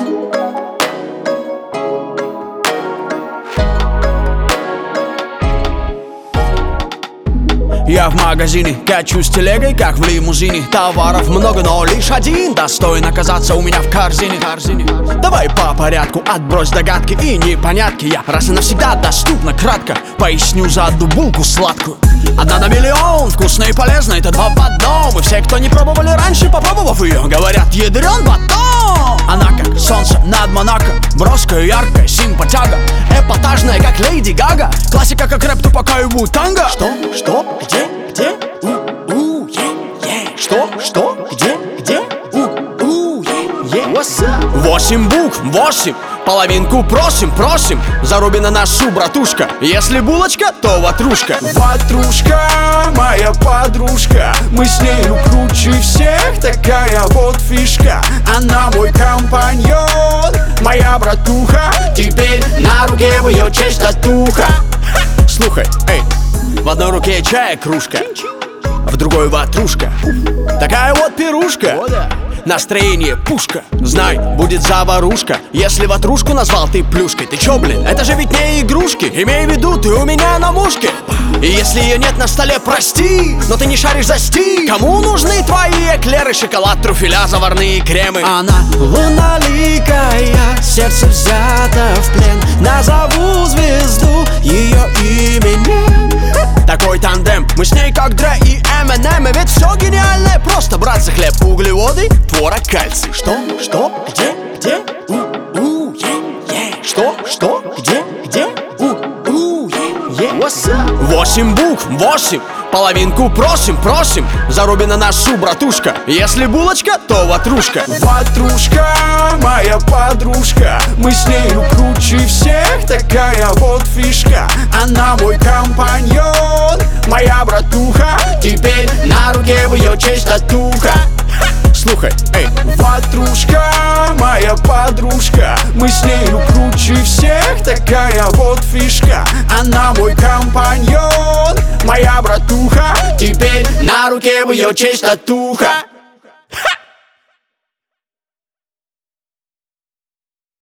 Я в магазине, качусь телегой, как в лимузине. Товаров много, но лишь один достоин оказаться у меня в корзине. Давай по порядку, отбрось догадки и непонятки. Я раз и навсегда доступно, кратко поясню за одну булку сладкую. Одна на миллион, вкусная и полезная, это два в одном. И все, кто не пробовали раньше, попробовав ее, говорят, ядрен батон. Она как солнце над Монако, броская, яркая, симпатяга, эпатажная, как Леди Гага, классика, как рэп, тупака и Ву-Танга. Что? Где? Что? Где? Восемь букв, 8. Половинку просим, заруби на носу, братушка. Если булочка, то ватрушка. Ватрушка, моя подружка, мы с нею круче всех, такая вот фишка. Она мой компаньон, моя братуха, теперь на руке в ее честь татуха. Слухай, эй, в одной руке чая кружка, в другой ватрушка. Такая вот пирушка, настроение пушка. Знай, будет заварушка, если ватрушку назвал ты плюшкой. Ты чё, блин, это же ведь не игрушки. Имей в виду, ты у меня на мушке. И если ее нет на столе, прости, но ты не шаришь за стиль. Кому нужны твои эклеры, шоколад, трюфеля, заварные кремы? Она луналикая, сердце взято в плен. Назову звезду ее именем. Такой тандем, мы с ней как Дре и Эминем. И ведь все гениальное просто, братцы, хлеб, углеводы, творог, кальций. Что? Где? Что? Где? 8 букв, 8. Половинку просим, заруби на носу, братушка. Если булочка, то ватрушка. Ватрушка, моя подружка, мы с нею круче всех, такая вот фишка. Она мой компаньон, моя братуха, теперь на руке в ее честь татуха. Слухай, эй, ватрушка, моя подружка, мы с нею круче всех, такая вот фишка. Она мой компаньон, моя братуха, теперь на руке в ее честь татуха.